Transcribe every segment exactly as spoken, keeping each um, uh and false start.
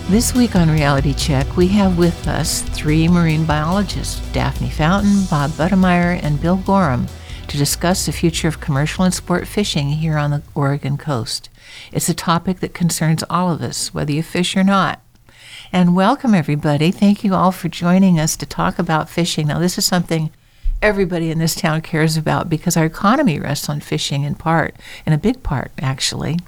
This week on Reality Check, we have with us three marine biologists, Daphne Fountain, Bob Butemeyer, and Bill Gorham, to discuss the future of commercial and sport fishing here on the Oregon coast. It's a topic that concerns all of us, whether you fish or not. And welcome, everybody. Thank you all for joining us to talk about fishing. Now, this is something everybody in this town cares about because our economy rests on fishing in part, in a big part, actually.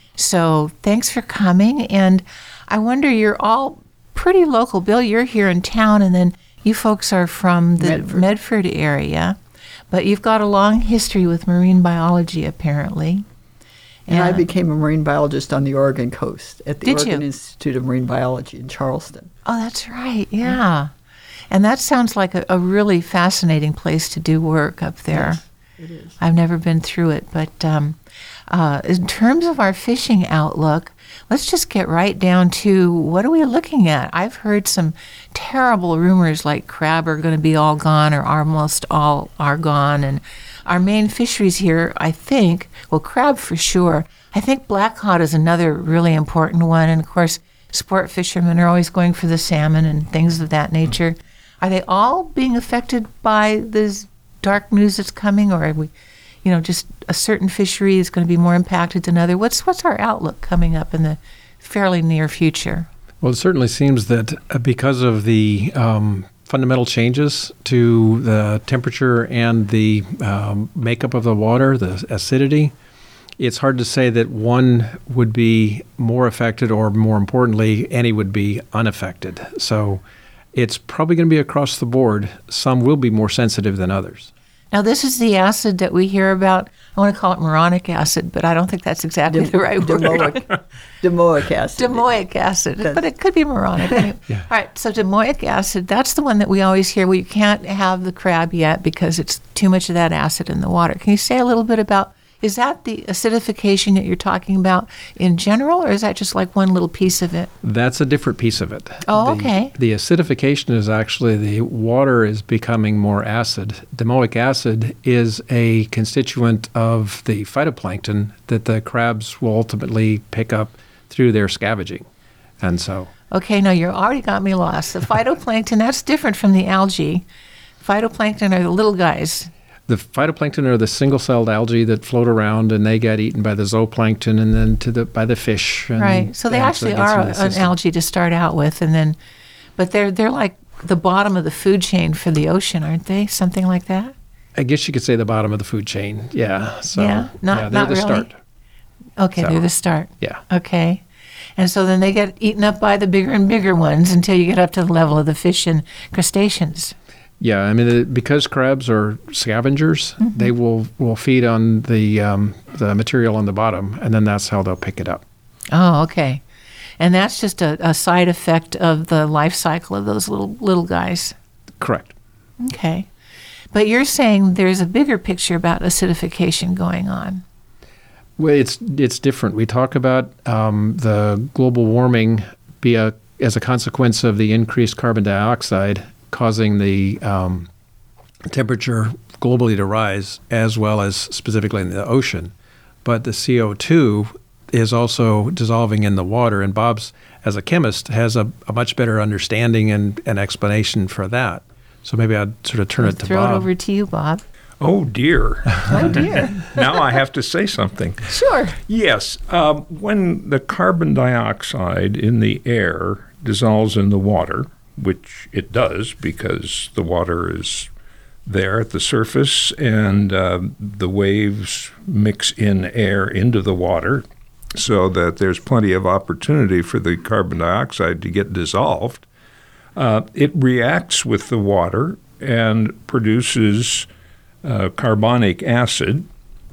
So thanks for coming. And I wonder, you're all pretty local. Bill, you're here in town, and then you folks are from the Medford, Medford area. But you've got a long history with marine biology, apparently. And, and I became a marine biologist on the Oregon coast at the Did Oregon you? Institute of Marine Biology in Charleston. Oh, that's right, yeah. And that sounds like a, a really fascinating place to do work up there. Yes, it is. I've never been through it, but um, uh, in terms of our fishing outlook, let's just get right down to what are we looking at? I've heard some terrible rumors like crab are going to be all gone or almost all are gone. And our main fisheries here, I think, well, crab for sure. I think black cod is another really important one. And, of course, sport fishermen are always going for the salmon and things of that nature. Are they all being affected by this dark news that's coming, or are we, you know, just a certain fishery is going to be more impacted than other? What's what's our outlook coming up in the fairly near future? Well, it certainly seems that because of the um, fundamental changes to the temperature and the um, makeup of the water, the acidity, it's hard to say that one would be more affected or, more importantly, any would be unaffected. So it's probably going to be across the board. Some will be more sensitive than others. Now, this is the acid that we hear about. I want to call it moronic acid, but I don't think that's exactly Dem- the right word. Domoic, domoic acid. Domoic acid, but it could be moronic. Anyway. Yeah. All right, so domoic acid, that's the one that we always hear. Well, you can't have the crab yet because it's too much of that acid in the water. Can you say a little bit about, is that the acidification that you're talking about in general, or is that just like one little piece of it? That's a different piece of it. Oh, the, okay. The acidification is actually the water is becoming more acid. Domoic acid is a constituent of the phytoplankton that the crabs will ultimately pick up through their scavenging. And so... Okay, now you already got me lost. The phytoplankton, that's different from the algae. Phytoplankton are the little guys. The phytoplankton are the single-celled algae that float around, and they get eaten by the zooplankton and then to the by the fish. And right. So they and actually so it gets are into the an system. algae to start out with, and then, but they're they're like the bottom of the food chain for the ocean, aren't they? Something like that. I guess you could say the bottom of the food chain. Yeah. So Yeah, not- yeah, they're not the really. start. Okay, So, they're the start. Yeah. Okay. And so then they get eaten up by the bigger and bigger ones until you get up to the level of the fish and crustaceans. Yeah, I mean, it, because crabs are scavengers, Mm-hmm. they will, will feed on the um, the material on the bottom, and then that's how they'll pick it up. Oh, okay. And that's just a, a side effect of the life cycle of those little little guys. Correct. Okay. But you're saying there's a bigger picture about acidification going on. Well, it's it's different. We talk about um, the global warming be a, as a consequence of the increased carbon dioxide causing the um, temperature globally to rise, as well as specifically in the ocean. But the C O two is also dissolving in the water, and Bob's, as a chemist, has a, a much better understanding and, and explanation for that. So maybe I'd sort of turn I'll it to throw Bob. it over to you, Bob. Oh, dear. Oh, dear. Now I have to say something. Sure. Yes. Um, when the carbon dioxide in the air dissolves in the water, which it does because the water is there at the surface and uh, the waves mix in air into the water so that there's plenty of opportunity for the carbon dioxide to get dissolved, uh, it reacts with the water and produces uh, carbonic acid,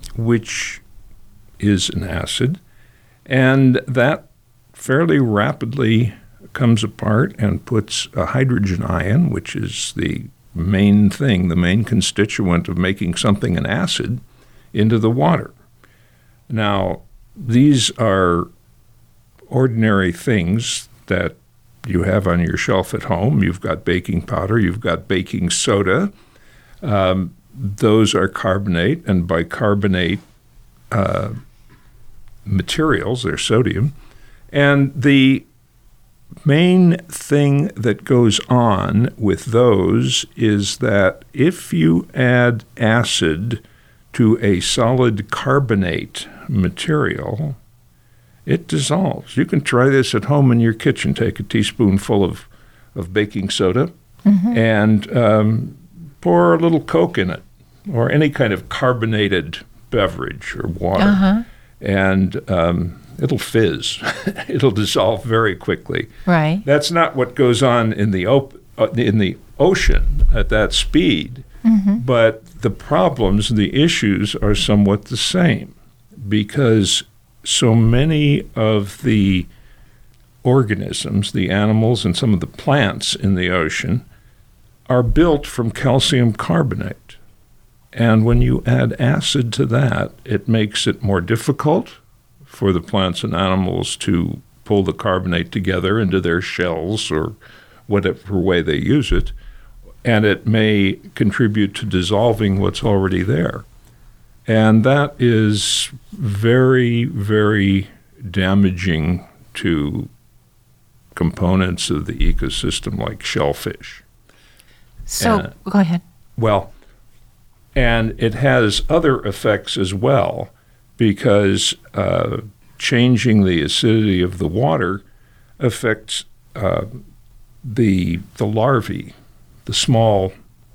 which is an acid, and that fairly rapidly comes apart and puts a hydrogen ion, which is the main thing, the main constituent of making something an acid, into the water. Now, these are ordinary things that you have on your shelf at home. You've got baking powder, you've got baking soda. Um, those are carbonate, and bicarbonate uh, materials, they're sodium. And the main thing that goes on with those is that if you add acid to a solid carbonate material, it dissolves. You can try this at home in your kitchen. Take a teaspoonful of, of baking soda mm-hmm. and um, pour a little Coke in it, or any kind of carbonated beverage or water. Uh-huh. And um, it'll fizz. It'll dissolve very quickly. Right. That's not what goes on in the op- uh, in the ocean at that speed. Mm-hmm. But the problems, the issues are somewhat the same, because so many of the organisms, the animals and some of the plants in the ocean, are built from calcium carbonate. And when you add acid to that, it makes it more difficult for the plants and animals to pull the carbonate together into their shells or whatever way they use it, and it may contribute to dissolving what's already there. And that is very, very damaging to components of the ecosystem like shellfish. So, and, go ahead. Well, and it has other effects as well, because uh, changing the acidity of the water affects uh, the the larvae, the small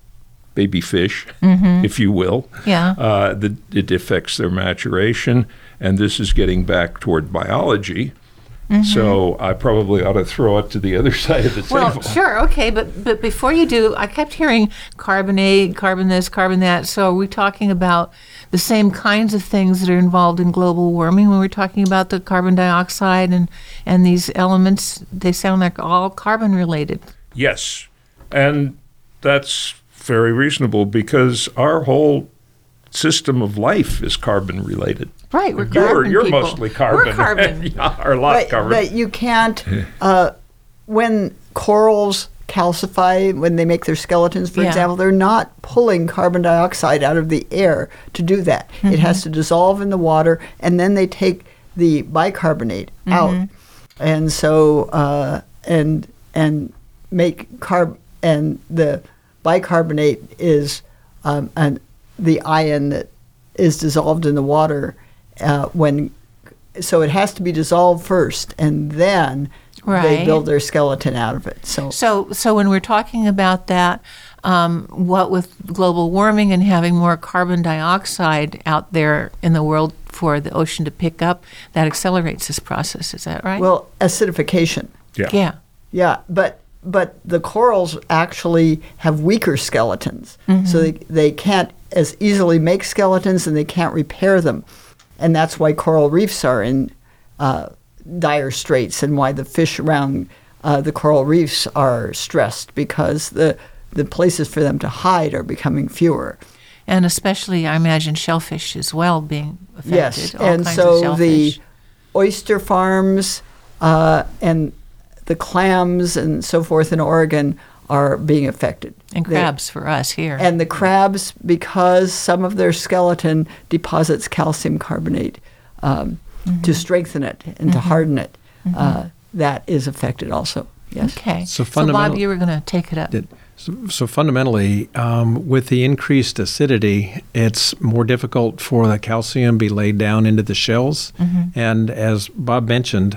baby fish, mm-hmm. if you will. Yeah. Uh, the, it affects their maturation, and this is getting back toward biology. Mm-hmm. So I probably ought to throw it to the other side of the well, table. Well, sure, okay, but but before you do, I kept hearing carbonate, carbon this, carbon that. So are we talking about the same kinds of things that are involved in global warming when we're talking about the carbon dioxide and, and these elements? They sound like all carbon related. Yes, and that's very reasonable, because our whole system of life is carbon related. Right, we're you're, carbon You're people. mostly carbon. We're carbon. Yeah, or a lot but, of carbon. But you can't, uh, when corals calcify, when they make their skeletons, for Yeah. example, they're not pulling carbon dioxide out of the air to do that. Mm-hmm. It has to dissolve in the water, and then they take the bicarbonate mm-hmm. out. And so, uh, and and make carb, and the bicarbonate is um, an, the ion that is dissolved in the water uh, when, so it has to be dissolved first, and then right. they build their skeleton out of it. So, so, so when we're talking about that, um, what with global warming and having more carbon dioxide out there in the world for the ocean to pick up, that accelerates this process. Is that right? well, acidification. yeah. Yeah. Yeah, but but the corals actually have weaker skeletons, mm-hmm. so they they can't as easily make skeletons, and they can't repair them, and that's why coral reefs are in uh, dire straits, and why the fish around uh, the coral reefs are stressed, because the the places for them to hide are becoming fewer. And especially, I imagine, shellfish as well being affected. Yes, all and kinds so of shellfish. the oyster farms uh, and the clams and so forth in Oregon are being affected. And They- crabs for us here. And the crabs, because some of their skeleton deposits calcium carbonate um, mm-hmm. to strengthen it and mm-hmm. to harden it, mm-hmm. uh, that is affected also. Yes. Okay. So So, Bob, fundamental- you were going to take it up. Did- So, so fundamentally, um, with the increased acidity, it's more difficult for the calcium be laid down into the shells. Mm-hmm. And as Bob mentioned,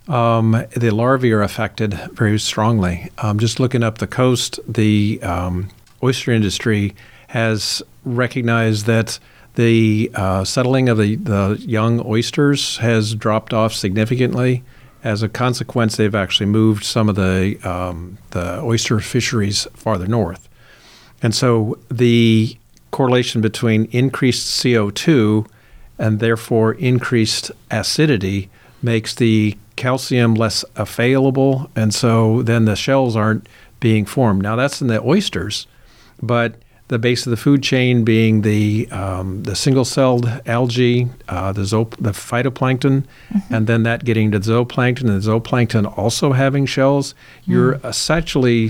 um, the larvae are affected very strongly. Um, just looking up the coast, the um, oyster industry has recognized that the uh, settling of the, the young oysters has dropped off significantly. As a consequence, they've actually moved some of the um, the oyster fisheries farther north. And so the correlation between increased C O two and therefore increased acidity makes the calcium less available, and so then the shells aren't being formed. Now that's in the oysters, but the base of the food chain being the um, the single-celled algae, uh, the zo- the phytoplankton, mm-hmm. and then that getting to zooplankton, and the zooplankton also having shells, mm. you're essentially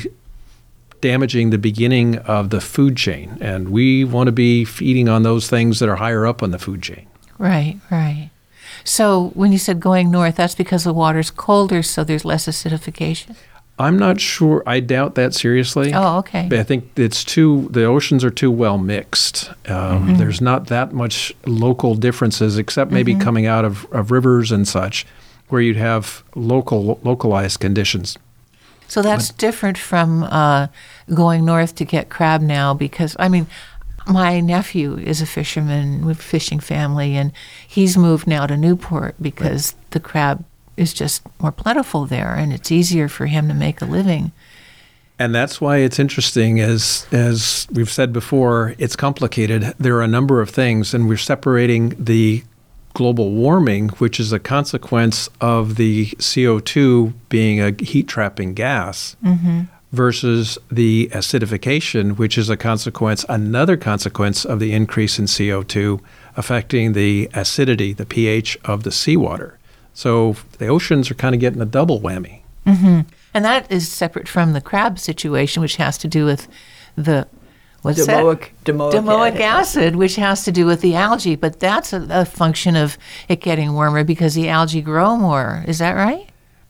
damaging the beginning of the food chain. And we want to be feeding on those things that are higher up on the food chain. Right, right. So when you said going north, that's because the water's colder, so there's less acidification? I'm not sure. I doubt that seriously. Oh, okay. But I think it's too, the oceans are too well mixed. Um, Mm-hmm. There's not that much local differences, except maybe Mm-hmm. coming out of, of rivers and such, where you'd have local localized conditions. So that's different from uh, going north to get crab now because, I mean, my nephew is a fisherman with a fishing family, and he's moved now to Newport because right. the crab is just more plentiful there, and it's easier for him to make a living. And that's why it's interesting, as as we've said before, it's complicated. There are a number of things, and we're separating the global warming, which is a consequence of the C O two being a heat-trapping gas, mm-hmm. versus the acidification, which is a consequence, another consequence of the increase in C O two affecting the acidity, the pH of the seawater. So the oceans are kind of getting a double whammy. Mm-hmm. And that is separate from the crab situation, which has to do with the what's Domoic, that? Domoic, Domoic acid, which has to do with the algae. But that's a, a function of it getting warmer because the algae grow more. Is that right?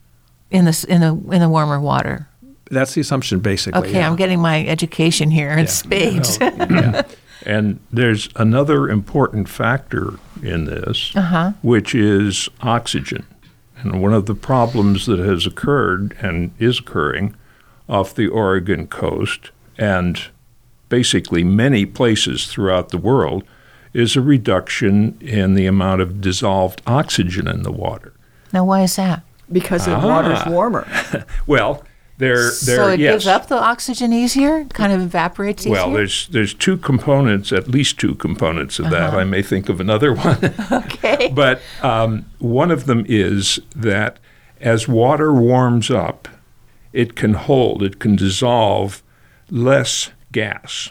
In the in the in the warmer water. That's the assumption, basically. Okay, yeah. I'm getting my education here in Yeah. spades. No, yeah. And there's another important factor in this, Uh-huh. which is oxygen. And one of the problems that has occurred and is occurring off the Oregon coast and basically many places throughout the world is a reduction in the amount of dissolved oxygen in the water. Now, why is that? Because the Ah. water's warmer. Well, there, there, so it yes. gives up the oxygen easier, kind of evaporates easier? Well, there's there's two components, at least two components of that. Uh-huh. I may think of another one. Okay. But um, one of them is that as water warms up, it can hold, it can dissolve less gas.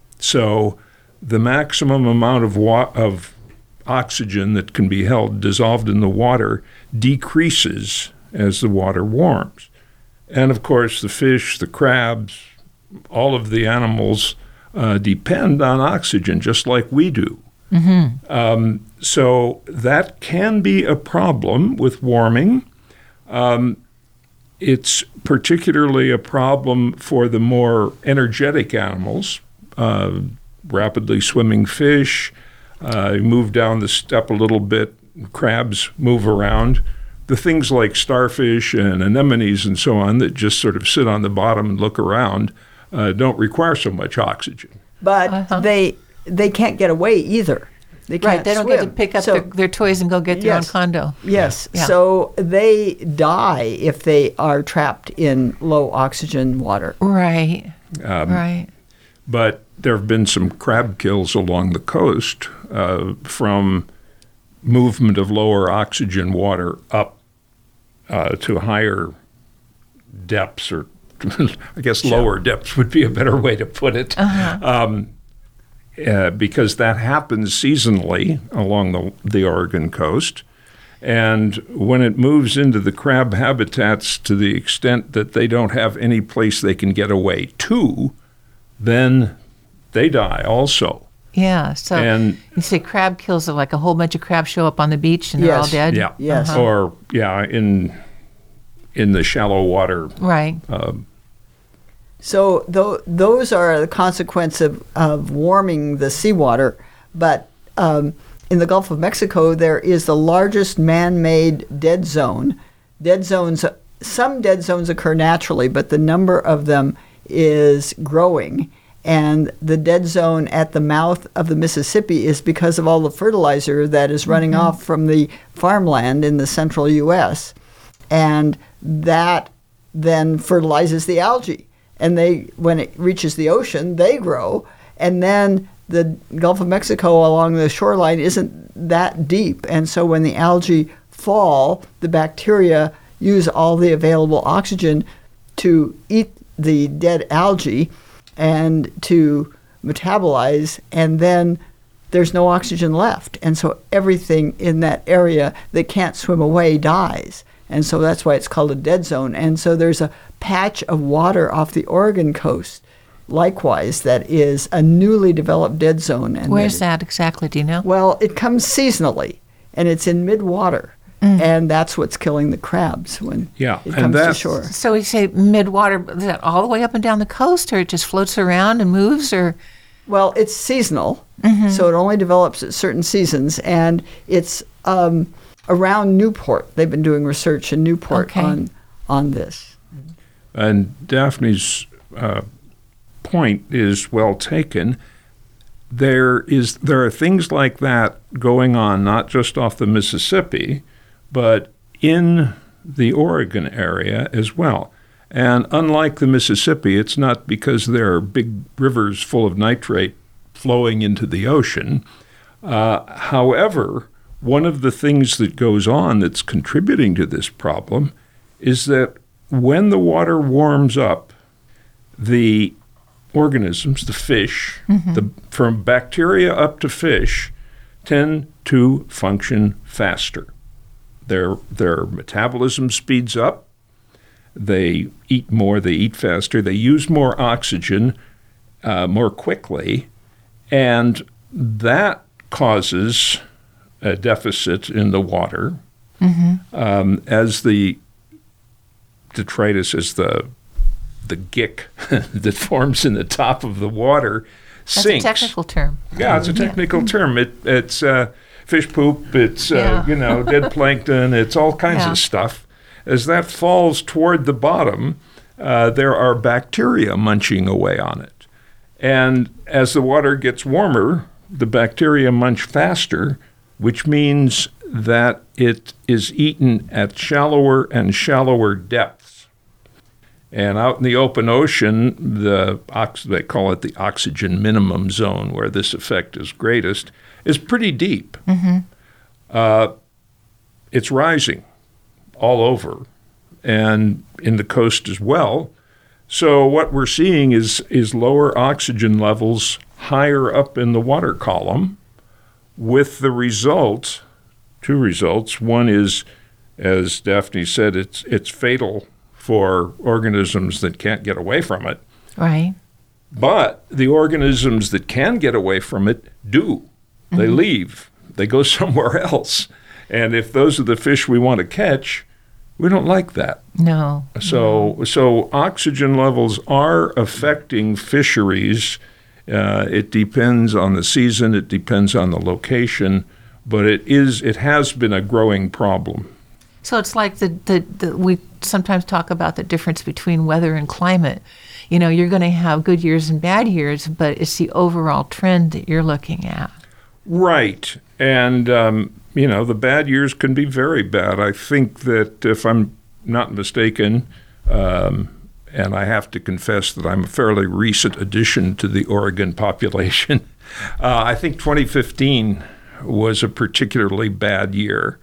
So the maximum amount of wa- of oxygen that can be held dissolved in the water decreases as the water warms. And of course, the fish, the crabs, all of the animals uh, depend on oxygen just like we do. Mm-hmm. Um, so that can be a problem with warming. Um, it's particularly a problem for the more energetic animals, uh, rapidly swimming fish. Uh, move down the step a little bit, crabs move around. The things like starfish and anemones and so on that just sort of sit on the bottom and look around uh, don't require so much oxygen. But Uh-huh. they they can't get away either. They can't Right, they don't get to swim. pick up So- their, their toys and go get their Yes. own condo. Yes. Yeah. So they die if they are trapped in low oxygen water. Right, Um, right. But there have been some crab kills along the coast uh, from movement of lower oxygen water up uh, to higher depths, or I guess lower depths would be a better way to put it, um, uh, because that happens seasonally along the, the Oregon coast. And when it moves into the crab habitats to the extent that they don't have any place they can get away to, then they die also. Yeah, so And you say crab kills, like a whole bunch of crabs show up on the beach and they're all Yes. dead? yeah, Yes. Uh-huh. or yeah, in in the shallow water. Right. So th- those are the consequence of, of warming the seawater. But um, in the Gulf of Mexico, there is the largest man-made dead zone. Dead zones, some dead zones occur naturally, but the number of them is growing. And the dead zone at the mouth of the Mississippi is because of all the fertilizer that is running Mm-hmm. off from the farmland in the central U S And that then fertilizes the algae. And they, when it reaches the ocean, they grow. And then the Gulf of Mexico along the shoreline isn't that deep. And so when the algae fall, the bacteria use all the available oxygen to eat the dead algae and to metabolize, and then there's no oxygen left. And so everything in that area that can't swim away dies. And so that's why it's called a dead zone. And so there's a patch of water off the Oregon coast, likewise, that is a newly developed dead zone. And Where's that exactly? Do you know? Well, it comes seasonally. and it's in mid-water. And that's what's killing the crabs when Yeah, it and comes to that's- shore. So we say mid-water, is that all the way up and down the coast, or it just floats around and moves, or? Well, it's seasonal, Mm-hmm. so it only develops at certain seasons, and it's um, around Newport. They've been doing research in Newport Okay. on on this. And Daphne's uh, point is well taken. There is there are things like that going on, not just off the Mississippi, but in the Oregon area as well. And unlike the Mississippi, it's not because there are big rivers full of nitrate flowing into the ocean. Uh, however, one of the things that goes on that's contributing to this problem is that when the water warms up, the organisms, the fish, the, from bacteria up to fish, tend to function faster. Their, their metabolism speeds up. They eat more, they eat faster, they use more oxygen uh, more quickly, and that causes a deficit in the water. Um, as the detritus, as the the gick that forms in the top of the water That's sinks. a technical term. Yeah, it's a technical term. It, it's uh, fish poop, it's, uh, Yeah. you know, dead plankton, it's all kinds Yeah. of stuff. As that falls toward the bottom, uh, there are bacteria munching away on it. And as the water gets warmer, the bacteria munch faster, which means that it is eaten at shallower and shallower depths. And out in the open ocean, the ox- they call it the oxygen minimum zone, where this effect is greatest, is pretty deep. Uh, it's rising all over, and in the coast as well. So what we're seeing is is lower oxygen levels higher up in the water column, with the result, two results. One is, as Daphne said, it's it's fatal for organisms that can't get away from it. Right. But the organisms that can get away from it do. They leave. They go somewhere else. And if those are the fish we want to catch, we don't like that. No. So, so oxygen levels are affecting fisheries. Uh, it depends on the season. It depends on the location. But it is. It has been a growing problem. So it's like the, the, the we sometimes talk about the difference between weather and climate. You know, you're going to have good years and bad years, but it's the overall trend that you're looking at. Right. And, um, you know, the bad years can be very bad. I think that if I'm not mistaken, um, and I have to confess that I'm a fairly recent addition to the Oregon population, uh, I think twenty fifteen was a particularly bad year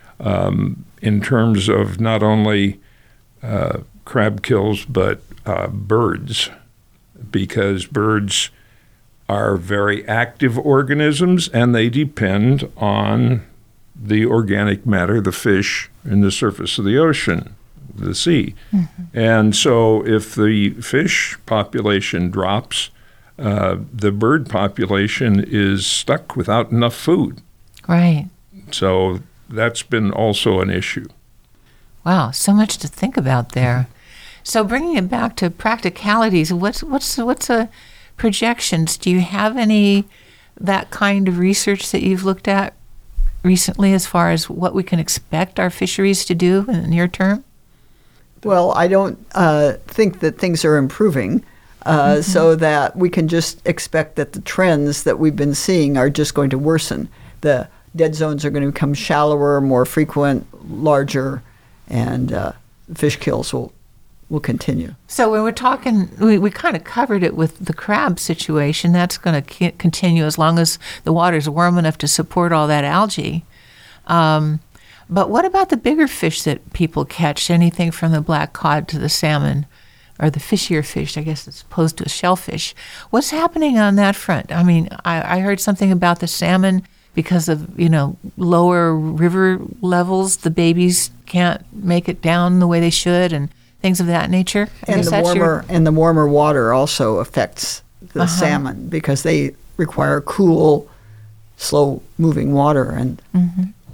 um, in terms of not only uh, crab kills, but uh, birds, because birds are very active organisms, and they depend on the organic matter, the fish, in the surface of the ocean, the sea. Mm-hmm. And so if the fish population drops, uh, the bird population is stuck without enough food. Right. So that's been also an issue. Wow, so much to think about there. So bringing it back to practicalities, what's what's what's a projections? Do you have any that kind of research that you've looked at recently as far as what we can expect our fisheries to do in the near term? Well, I don't uh, think that things are improving, uh, mm-hmm. so that we can just expect that the trends that we've been seeing are just going to worsen. The dead zones are going to become shallower, more frequent, larger, and uh, fish kills will will continue. So when we're talking, we, we kind of covered it with the crab situation. That's going to continue as long as the water's warm enough to support all that algae. Um, but what about the bigger fish that people catch? Anything from the black cod to the salmon, or the fishier fish, I guess, as opposed to a shellfish. What's happening on that front? I mean, I, I heard something about the salmon because of, you know, lower river levels. The babies can't make it down the way they should, and things of that nature. I and guess the that's warmer your... and the warmer water also affects the Uh-huh. salmon because they require cool, slow-moving water. And Mm-hmm.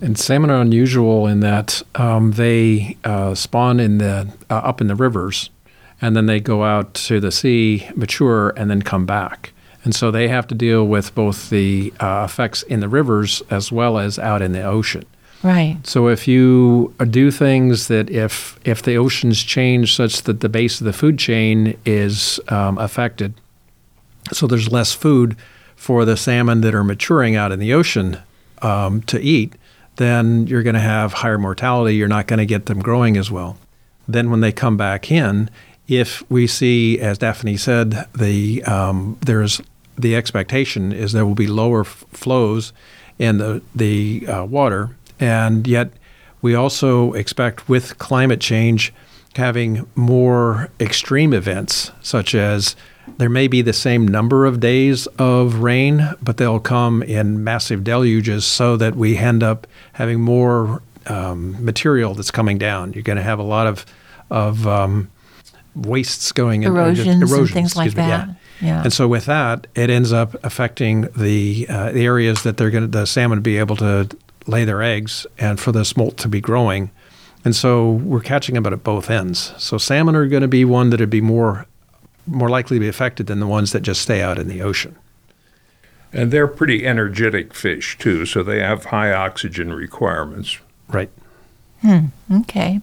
And salmon are unusual in that um, they uh, spawn in the uh, up in the rivers, and then they go out to the sea, mature, and then come back. And so they have to deal with both the uh, effects in the rivers as well as out in the ocean. Right. So if you do things that if if the oceans change such that the base of the food chain is um, affected, so there's less food for the salmon that are maturing out in the ocean um, to eat, then you're going to have higher mortality. You're not going to get them growing as well. Then when they come back in, if we see, as Daphne said, the um, there's the expectation is there will be lower f- flows in the the uh, water, and yet we also expect with climate change having more extreme events, such as there may be the same number of days of rain, but they'll come in massive deluges so that we end up having more um, material that's coming down. You're going to have a lot of of um, wastes going in. Erosions, erosions and things like excuse me, that. yeah. Yeah. And so with that, it ends up affecting the, uh, the areas that they're going to, the salmon to be able to lay their eggs and for the smolt to be growing. And so we're catching them at both ends. So salmon are going to be one that would be more more likely to be affected than the ones that just stay out in the ocean. And they're pretty energetic fish, too, so they have high oxygen requirements. Right. Hmm. Okay.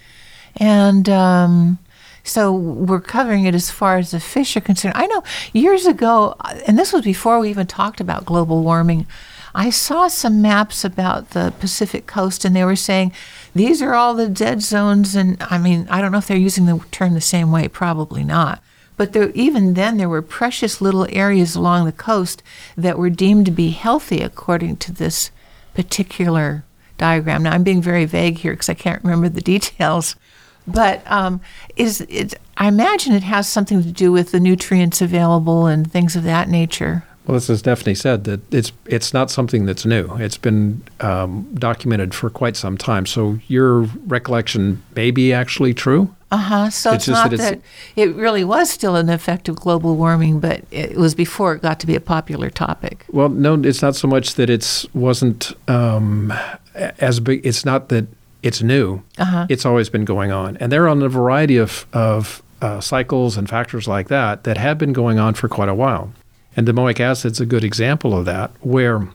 And um, so we're covering it as far as the fish are concerned. I know years ago, and this was before we even talked about global warming, I saw some maps about the Pacific coast, and they were saying these are all the dead zones. And I mean, I don't know if they're using the term the same way, probably not. But there, even then, there were precious little areas along the coast that were deemed to be healthy according to this particular diagram. Now, I'm being very vague here because I can't remember the details. But um, is it, I imagine it has something to do with the nutrients available and things of that nature. Well, this is Daphne said, that it's it's not something that's new. It's been um, documented for quite some time. So your recollection may be actually true. Uh-huh. So It's it's, just not that that, it's- it really was still an effect of global warming, but it was before it got to be a popular topic. Well, no, it's not so much that it's wasn't um, as big. It's not that it's new. Uh-huh. It's always been going on. And there are on a variety of, of uh, cycles and factors like that that have been going on for quite a while. And domoic acid's a good example of that, where,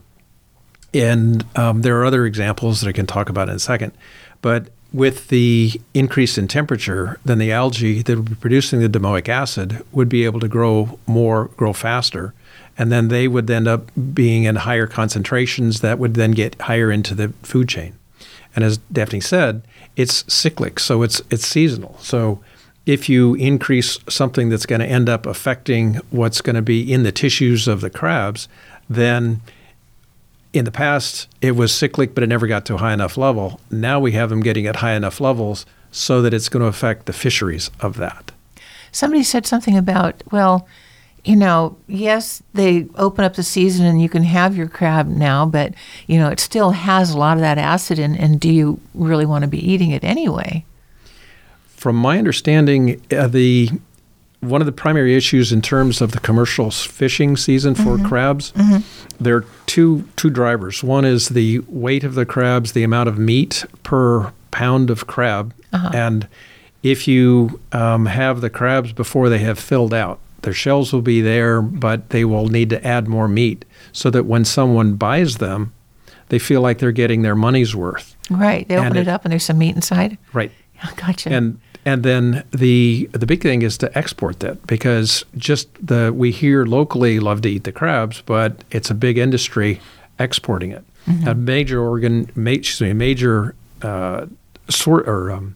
and um, there are other examples that I can talk about in a second, but with the increase in temperature, then the algae that would be producing the domoic acid would be able to grow more, grow faster, and then they would end up being in higher concentrations that would then get higher into the food chain. And as Daphne said, it's cyclic, so it's it's seasonal. So if you increase something that's going to end up affecting what's going to be in the tissues of the crabs, then in the past it was cyclic, but it never got to a high enough level. Now we have them getting at high enough levels so that it's going to affect the fisheries of that. Somebody said something about, well, you know, yes, they open up the season and you can have your crab now, but, you know, it still has a lot of that acid in, and do you really want to be eating it anyway? From my understanding, uh, the one of the primary issues in terms of the commercial fishing season for mm-hmm. crabs, mm-hmm. there are two two drivers. One is the weight of the crabs, the amount of meat per pound of crab, uh-huh. and if you um, have the crabs before they have filled out, their shells will be there, but they will need to add more meat so that when someone buys them, they feel like they're getting their money's worth. Right. They open And it, it- up and there's some meat inside. Right. Gotcha. And and then the the big thing is to export that, because just the we here locally love to eat the crabs, but it's a big industry exporting it. Mm-hmm. A major organ, ma- excuse me, a major uh, sort or um,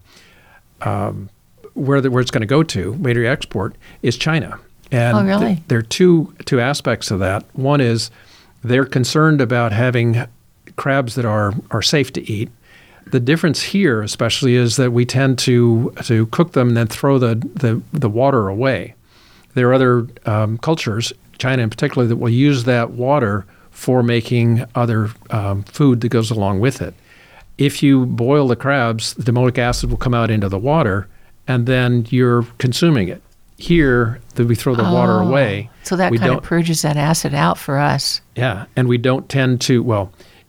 um, where the, where it's going to go to, major export is China. And Oh, really? th- there are two two aspects of that. One is they're concerned about having crabs that are are safe to eat. The difference here, especially, is that we tend to to cook them and then throw the, the, the water away. There are other um, cultures, China in particular, that will use that water for making other um, food that goes along with it. If you boil the crabs, the domoic acid will come out into the water, and then you're consuming it. Here, that we throw the water Oh, away. So that we kind don't, of purges that acid out for us. yeah, and we don't tend to, well, it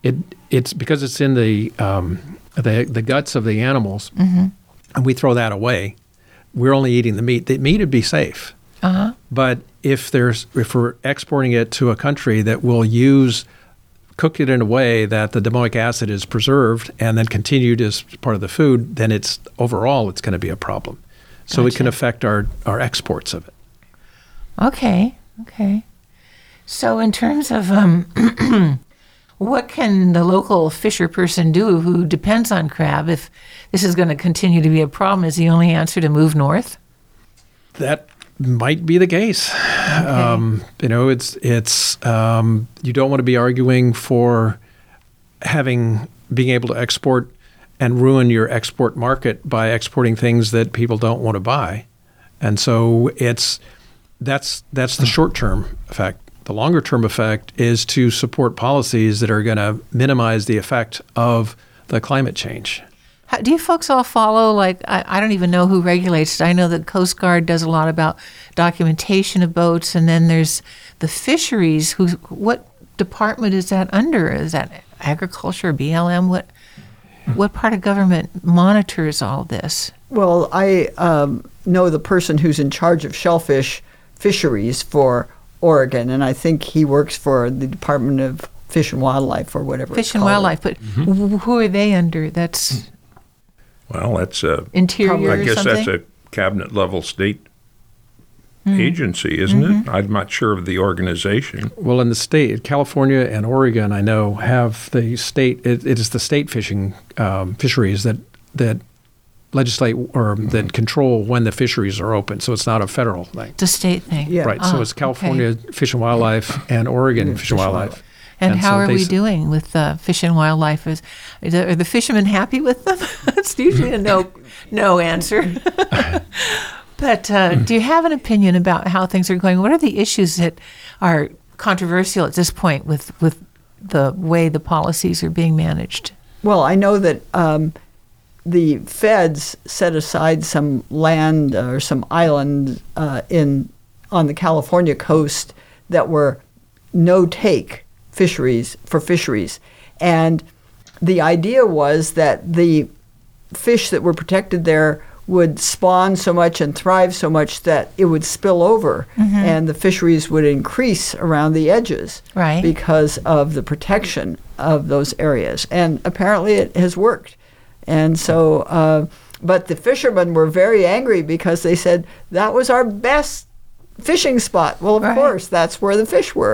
it's because it's in the um, the the guts of the animals, and we throw that away. We're only eating the meat. The meat would be safe. Uh-huh. But if there's if we're exporting it to a country that will use cook it in a way that the domoic acid is preserved and then continued as part of the food, then it's overall it's going to be a problem. So it can Gotcha. affect our, our exports of it. Okay, okay. So in terms of um, what can the local fisher person do who depends on crab if this is going to continue to be a problem? Is the only answer to move north? That might be the case. Um, you know, it's it's um, you don't want to be arguing for having being able to export and ruin your export market by exporting things that people don't want to buy, and so it's that's that's the short term effect. The longer term effect is to support policies that are going to minimize the effect of the climate change. How, do you folks all follow, like, I, I don't even know who regulates it. I know the Coast Guard does a lot about documentation of boats, and then there's the fisheries. Who's, what department is that under? Is that agriculture, B L M? What what part of government monitors all this? Well, I um, know the person who's in charge of shellfish fisheries for Oregon, and I think he works for the Department of Fish and Wildlife or whatever. Fish it's and called. Wildlife, but wh- who are they under? That's Well, that's a, Interior I or guess something? that's a cabinet level state agency, isn't it? I'm not sure of the organization. Well, in the state, California and Oregon, I know, have the state. It, it is the state fishing um, fisheries that that legislate or that control when the fisheries are open. So it's not a federal thing, It's a state thing. Yeah. right? Ah, So it's California Fish and Wildlife and Oregon Fish and Wildlife. And, And how so are they we s- doing with uh, fish and wildlife? Is, is the- are the fishermen happy with them? It's usually a no, no answer. But uh, do you have an opinion about how things are going? What are the issues that are controversial at this point with, with the way the policies are being managed? Well, I know that um, the feds set aside some land uh, or some island uh, in on the California coast that were no-take fisheries for fisheries, and the idea was that the fish that were protected there would spawn so much and thrive so much that it would spill over, and the fisheries would increase around the edges Right. because of the protection of those areas. And apparently it has worked. And so, uh, but the fishermen were very angry because they said that was our best fishing spot. Well, of Right. course, that's where the fish were.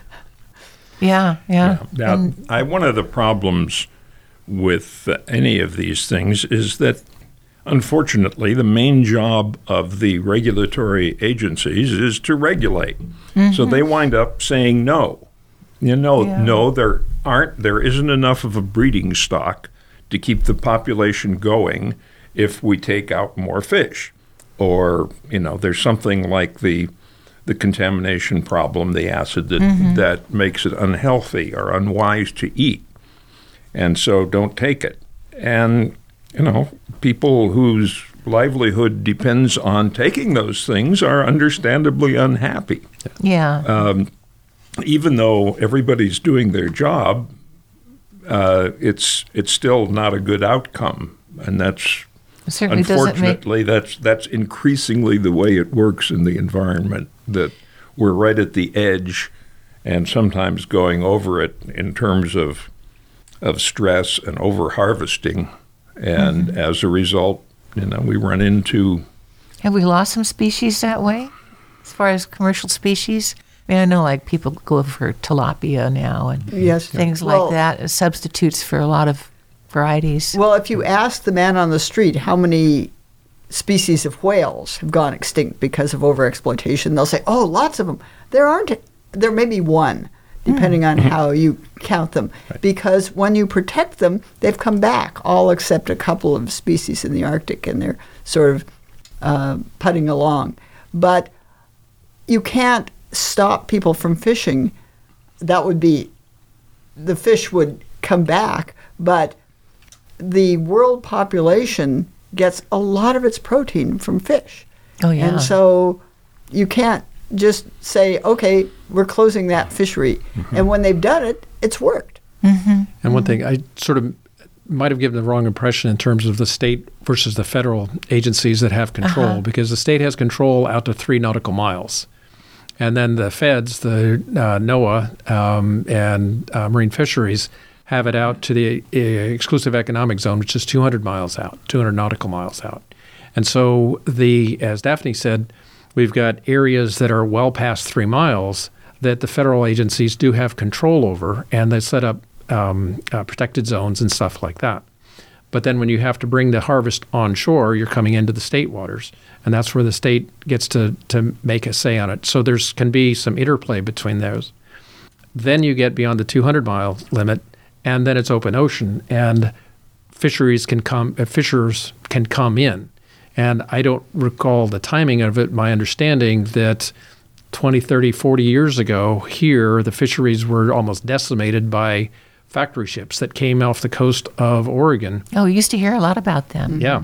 Yeah, yeah. Now, And- I, one of the problems with uh, any of these things is that, unfortunately, the main job of the regulatory agencies is to regulate. So they wind up saying no. You know, Yeah. no, there aren't, there isn't enough of a breeding stock to keep the population going if we take out more fish. Or, you know, there's something like the the contamination problem, the acid that, that makes it unhealthy or unwise to eat. And so don't take it. And, you know, people whose livelihood depends on taking those things are understandably unhappy. yeah. Um, even though everybody's doing their job, uh, it's it's still not a good outcome. And that's It certainly doesn't make unfortunately that's that's increasingly the way it works in the environment, that we're right at the edge and sometimes going over it in terms of of stress and over harvesting, and Mm-hmm. as a result, you know, we run into Have we lost some species that way, as far as commercial species? I mean, I know like people go for tilapia now and Yes. things Well- like that as substitutes for a lot of varieties. Well, if you ask the man on the street how many species of whales have gone extinct because of overexploitation, they'll say, "Oh, lots of them." There aren't. There may be one, depending on how you count them. Because when you protect them, they've come back, all except a couple of species in the Arctic, and they're sort of uh, putting along. But you can't stop people from fishing. That would be, the fish would come back, but the world population gets a lot of its protein from fish. Oh, yeah. And so you can't just say, okay, we're closing that fishery. And when they've done it, it's worked. Mm-hmm. And one thing, I sort of might have given the wrong impression in terms of the state versus the federal agencies that have control, Uh-huh. because the state has control out to three nautical miles. And then the feds, the uh, NOAA um, and uh, Marine Fisheries, have it out to the uh, exclusive economic zone, which is two hundred miles out, two hundred nautical miles out. And so, the as Daphne said, we've got areas that are well past three miles that the federal agencies do have control over, and they set up um, uh, protected zones and stuff like that. But then when you have to bring the harvest onshore, you're coming into the state waters, and that's where the state gets to, to make a say on it. So there's can be some interplay between those. Then you get beyond the two hundred mile limit, and then it's open ocean, and fisheries can come, uh, fishers can come in. And I don't recall the timing of it. My understanding that twenty, thirty, forty years ago here, the fisheries were almost decimated by factory ships that came off the coast of Oregon. Oh, we used to hear a lot about them. Yeah.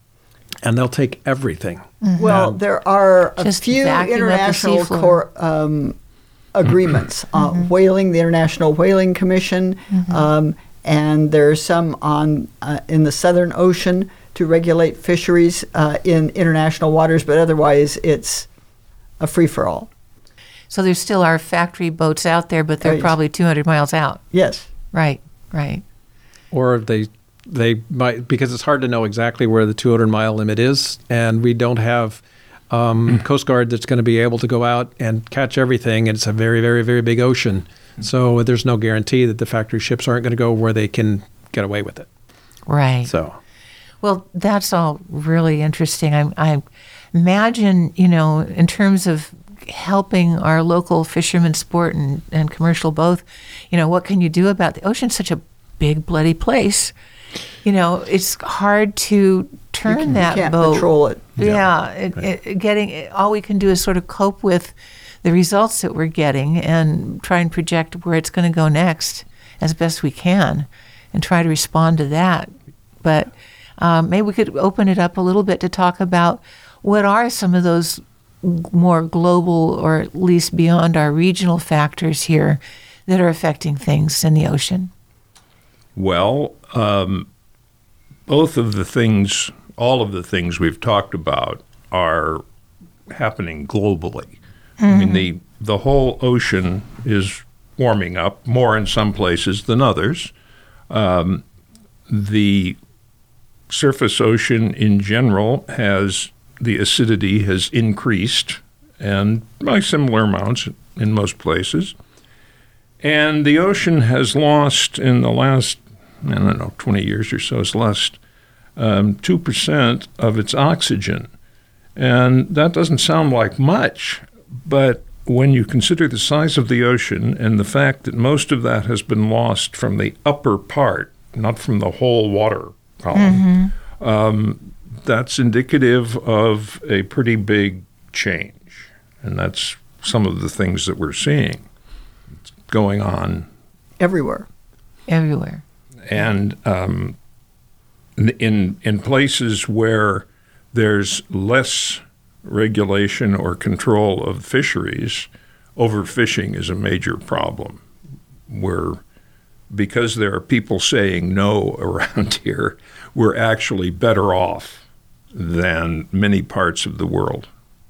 And they'll take everything. Well, there are a Just few vacuum up the international seafloor. cor- um, agreements. uh, whaling, the International Whaling Commission, um, and there's some on uh, in the Southern Ocean to regulate fisheries uh, in international waters, but otherwise it's a free-for-all. So there still are factory boats out there, but they're Right. probably two hundred miles out. Yes. Right, right. Or they they might, because it's hard to know exactly where the two hundred mile limit is, and we don't have um, Coast Guard that's going to be able to go out and catch everything, and it's a very, very, very big ocean. So there's no guarantee that the factory ships aren't going to go where they can get away with it. Right. So Well, that's all really interesting. I, I imagine, you know, in terms of helping our local fishermen sport and, and commercial both, you know, what can you do about the ocean's such a big bloody place? You know, it's hard to turn You that can't boat. patrol it. Yeah, it, it, getting it, all we can do is sort of cope with the results that we're getting and try and project where it's going to go next as best we can, and try to respond to that. But um, maybe we could open it up a little bit to talk about what are some of those more global, or at least beyond our regional factors here, that are affecting things in the ocean. Well, um, both of the things, all of the things we've talked about are happening globally. I mean, the, the whole ocean is warming up, more in some places than others. Um, the surface ocean in general has, the acidity has increased, and by similar amounts in most places. And the ocean has lost, in the last, I don't know, twenty years or so, has lost um, two percent of its oxygen. And that doesn't sound like much, but when you consider the size of the ocean and the fact that most of that has been lost from the upper part, not from the whole water column, um, that's indicative of a pretty big change. And that's some of the things that we're seeing going on Everywhere. Everywhere. and um, in in places where there's less regulation or control of fisheries, overfishing is a major problem. Where, because there are people saying no around here, we're actually better off than many parts of the world.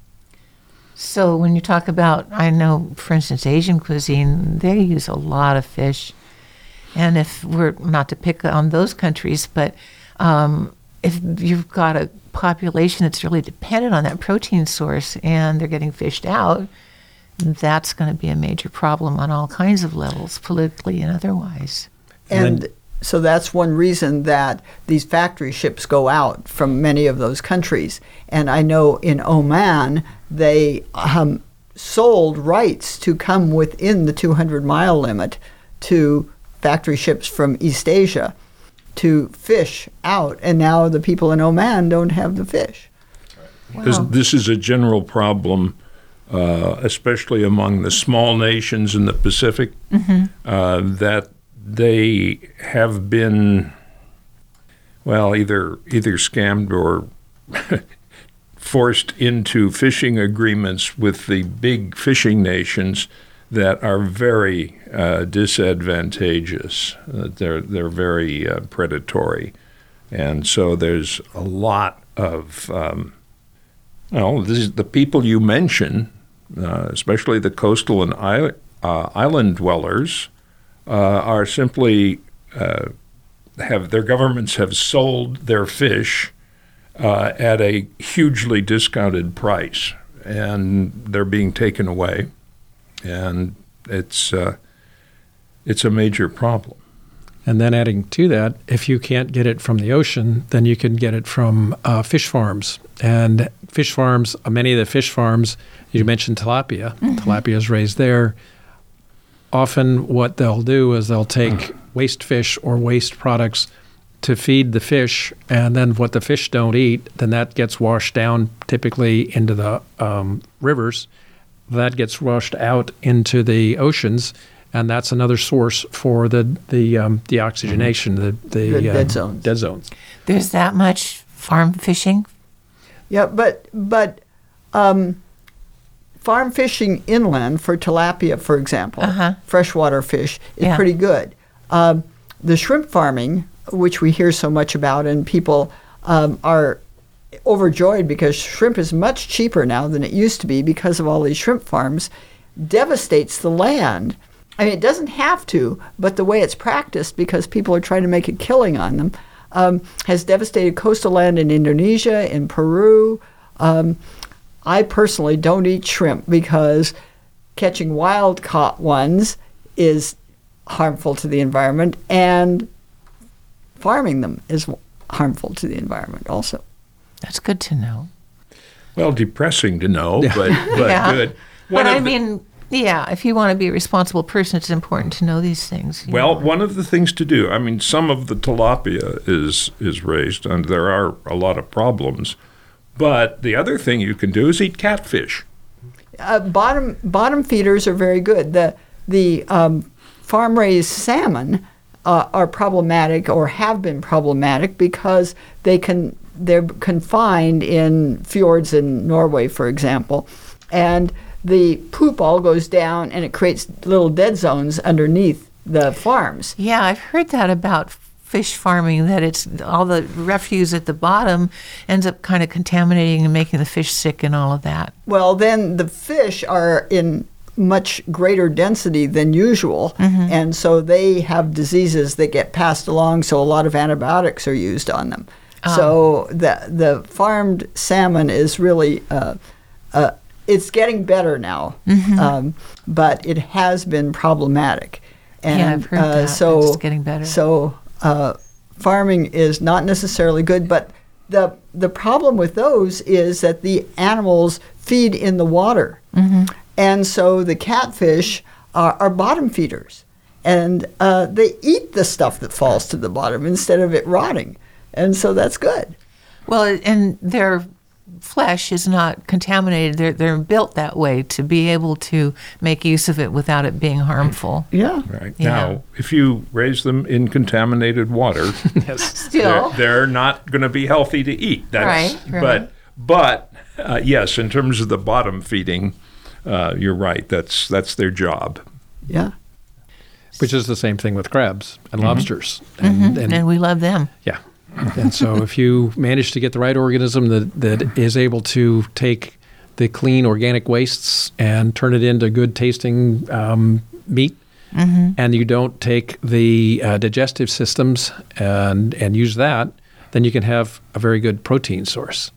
So when you talk about, I know, for instance, Asian cuisine, they use a lot of fish. And if we're, not to pick on those countries, but um, if you've got a population that's really dependent on that protein source and they're getting fished out, that's going to be a major problem on all kinds of levels, politically and otherwise. And so that's one reason that these factory ships go out from many of those countries. And I know in Oman, they um, sold rights to come within the two hundred mile limit to factory ships from East Asia to fish out. And now the people in Oman don't have the fish. Because Wow. this is a general problem, uh, especially among the small nations in the Pacific, uh, that they have been, well, either either scammed or forced into fishing agreements with the big fishing nations that are very uh, disadvantageous. Uh, they're they're very uh, predatory, and so there's a lot of um, you know, this is the people you mention, uh, especially the coastal and island, uh, island dwellers, uh, are simply uh, have their governments have sold their fish uh, at a hugely discounted price, and they're being taken away, and it's uh, it's a major problem. And then adding to that, if you can't get it from the ocean, then you can get it from uh, fish farms. And fish farms, uh, many of the fish farms, you mentioned tilapia. Mm-hmm. Tilapia is raised there. Often what they'll do is they'll take waste fish or waste products to feed the fish, and then what the fish don't eat, then that gets washed down typically into the um, rivers. That gets washed out into the oceans, and that's another source for the the um, deoxygenation, the the, The um, dead zones. Dead zones. There's that much farm fishing? Yeah, but but um, farm fishing inland for tilapia, for example, Uh-huh. freshwater fish, is Yeah. pretty good. Um, the shrimp farming, which we hear so much about, and people um, are overjoyed because shrimp is much cheaper now than it used to be because of all these shrimp farms, devastates the land. I mean, it doesn't have to, but the way it's practiced, because people are trying to make a killing on them, um, has devastated coastal land in Indonesia, in Peru. Um, I personally don't eat shrimp because catching wild-caught ones is harmful to the environment, and farming them is harmful to the environment also. That's good to know. Well, depressing to know, but but Yeah. good. But One of I the- mean, yeah, if you want to be a responsible person, it's important to know these things. you Well, know. one of the things to do, I mean, some of the tilapia is is raised, and there are a lot of problems. But the other thing you can do is eat catfish. Uh, bottom bottom feeders are very good. The the um, farm raised salmon uh, are problematic, or have been problematic, because they can they're confined in fjords in Norway, for example, and the poop all goes down and it creates little dead zones underneath the farms. Yeah, I've heard that about fish farming, that it's all the refuse at the bottom ends up kind of contaminating and making the fish sick and all of that. Well, then the fish are in much greater density than usual, and so they have diseases that get passed along, so a lot of antibiotics are used on them. So the the farmed salmon is really, uh, uh, it's getting better now, um, but it has been problematic. And Yeah, I've heard uh, that. So, It's getting better. So uh, farming is not necessarily good, but the the problem with those is that the animals feed in the water. And so the catfish are, are bottom feeders, and uh, they eat the stuff that falls to the bottom instead of it rotting, and so that's good. Well, and their flesh is not contaminated. They're, they're built that way to be able to make use of it without it being harmful. Yeah. Right. Yeah. Now, if you raise them in contaminated water, Still. they're, they're not going to be healthy to eat. That's, Right, right. But, but uh, yes, in terms of the bottom feeding, uh, you're right. That's that's their job. Yeah. Which is the same thing with crabs and lobsters. And, and- And we love them. yeah. And so if you manage to get the right organism that, that is able to take the clean organic wastes and turn it into good tasting um, meat, and you don't take the uh, digestive systems and, and use that, then you can have a very good protein source.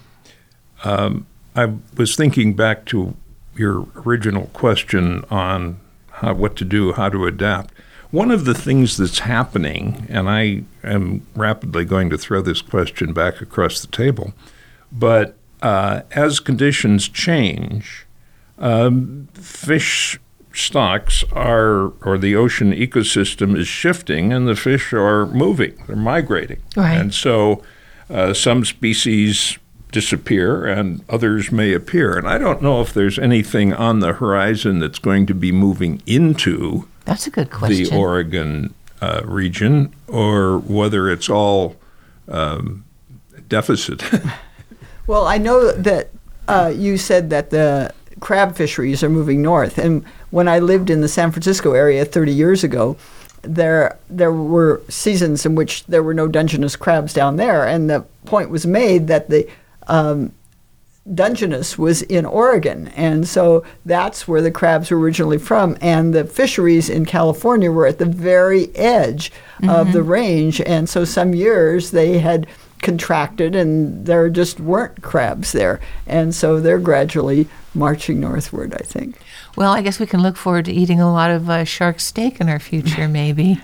I was thinking back to your original question on how, what to do, how to adapt. One of the things that's happening, and I am rapidly going to throw this question back across the table, but uh, as conditions change, um, fish stocks are, or the ocean ecosystem is shifting, and the fish are moving, they're migrating. Right. And so uh, some species disappear and others may appear. And I don't know if there's anything on the horizon that's going to be moving into That's a good question. the Oregon uh, region, or whether it's all um, deficit. Well, I know that uh, you said that the crab fisheries are moving north. And when I lived in the San Francisco area thirty years ago, there there were seasons in which there were no Dungeness crabs down there, and the point was made that the um, Dungeness was in Oregon, and so that's where the crabs were originally from. And the fisheries in California were at the very edge mm-hmm. of the range, and so some years they had contracted and there just weren't crabs there, and so they're gradually marching northward, I think. Well, I guess we can look forward to eating a lot of uh, shark steak in our future, maybe.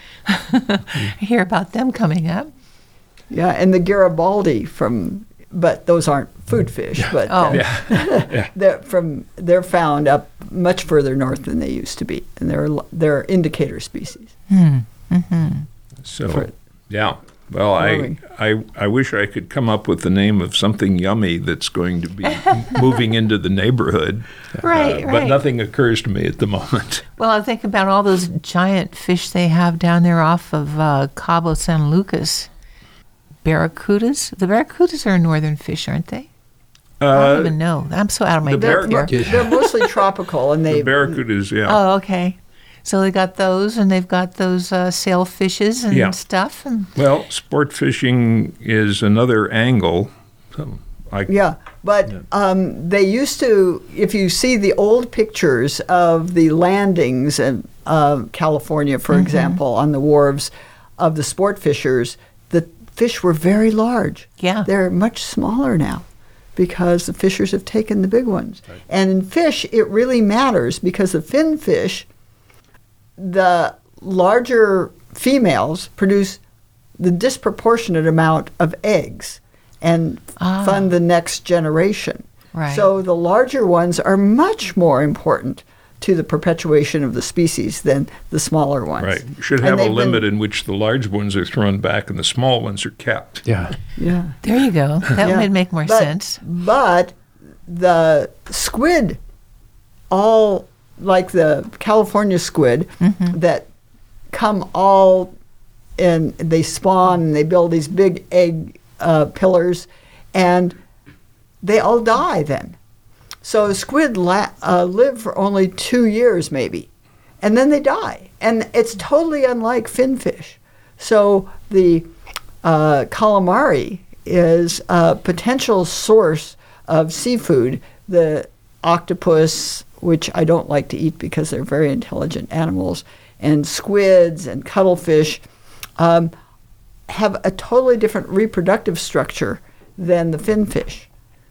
Hear about them coming up. Yeah, and the Garibaldi from, but those aren't food fish, Yeah. but Oh. uh, Yeah. Yeah. they're from they're found up much further north than they used to be, and they're they're indicator species. Hmm. Mm-hmm. So, For- yeah. Well, I, Growing. I I wish I could come up with the name of something yummy that's going to be moving into the neighborhood. Right, Uh, right. But nothing occurs to me at the moment. Well, I think about all those giant fish they have down there off of uh, Cabo San Lucas. Barracudas? The barracudas are a northern fish, aren't they? I don't Uh, even know. I'm so out of my the depth barrac- here. They're mostly tropical, and they the barracudas, yeah. Oh, okay. So they got those, and they've got those uh, sailfishes and Yeah. stuff. And Well, sport fishing is another angle. So I, yeah. But um, they used to, if you see the old pictures of the landings in uh, California, for example, on the wharves of the sport fishers, the fish were very large. Yeah. They're much smaller now because the fishers have taken the big ones. And in fish, it really matters because the fin fish, the larger females produce the disproportionate amount of eggs and Ah. fund the next generation. Right. So the larger ones are much more important to the perpetuation of the species than the smaller ones. right. You should And have a they've limit been- in which the large ones are thrown back and the small ones are kept. Yeah. Yeah. there you go. That Yeah. would make more But- sense. But the squid, all like the California squid, Mm-hmm. that come all and they spawn and they build these big egg uh, pillars, and they all die then. So squid la- uh, live for only two years maybe, and then they die. And it's totally unlike finfish. So the uh, calamari is a potential source of seafood. The octopus, which I don't like to eat because they're very intelligent animals, and squids and cuttlefish um, have a totally different reproductive structure than the finfish.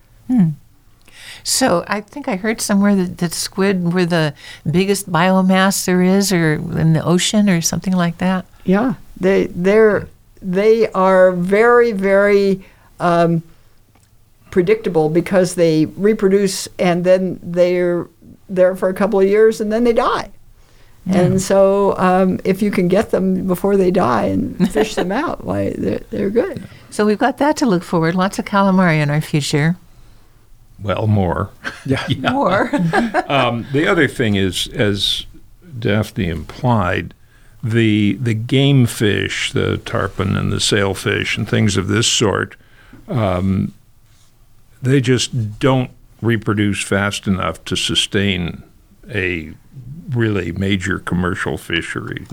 So I think I heard somewhere that, that squid were the biggest biomass there is, or in the ocean, or something like that. Yeah, they they're they are very very um, predictable because they reproduce and then they're there for a couple of years and then they die. And so um, if you can get them before they die and fish them out, why they're, they're good. So we've got that to look forward. Lots of calamari in our future. Well, more. Yeah. More. Um, the other thing is, as Daphne implied, the the game fish, the tarpon and the sailfish and things of this sort, um, they just don't reproduce fast enough to sustain a really major commercial fishery.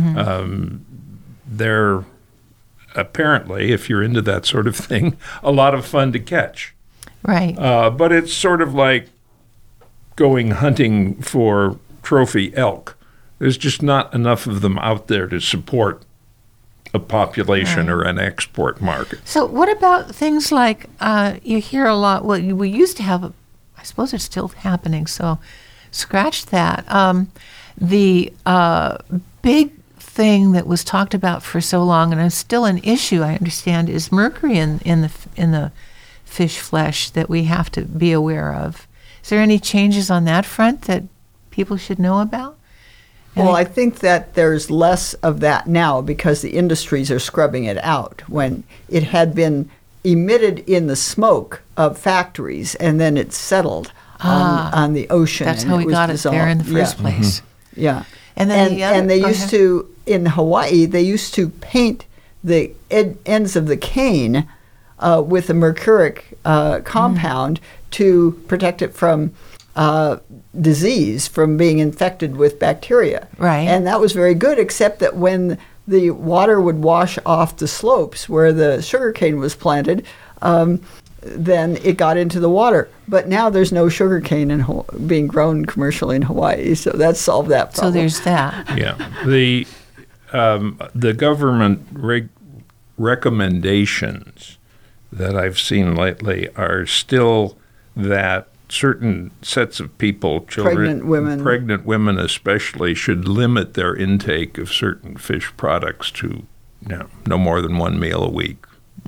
Um, they're apparently, if you're into that sort of thing, a lot of fun to catch. Right. Uh, but it's sort of like going hunting for trophy elk. There's just not enough of them out there to support a population or an export market. So what about things like, uh, you hear a lot, well, we used to have, a, I suppose it's still happening, so scratch that. Um, the uh, big thing that was talked about for so long, and it's still an issue, I understand, is mercury in, in the in the fish flesh that we have to be aware of. Is there any changes on that front that people should know about? And Well, I- I think that there's less of that now because the industries are scrubbing it out. When it had been emitted in the smoke of factories and then it settled Ah, on, on the ocean. That's and how we was got it there in the dissolved. first place. Yeah. And then and, the other- and they go used ahead. to, in Hawaii, they used to paint the ed- ends of the cane uh, with a mercuric uh, compound to protect it from uh, disease from being infected with bacteria. Right. And that was very good, except that when the water would wash off the slopes where the sugarcane was planted, um, then it got into the water. But now there's no sugarcane in Haw- being grown commercially in Hawaii, so that solved that problem. So there's that. Yeah. The um, the government reg- recommendations that I've seen lately are still that certain sets of people, children, Pregnant women. pregnant women especially, should limit their intake of certain fish products to you know, no more than one meal a week.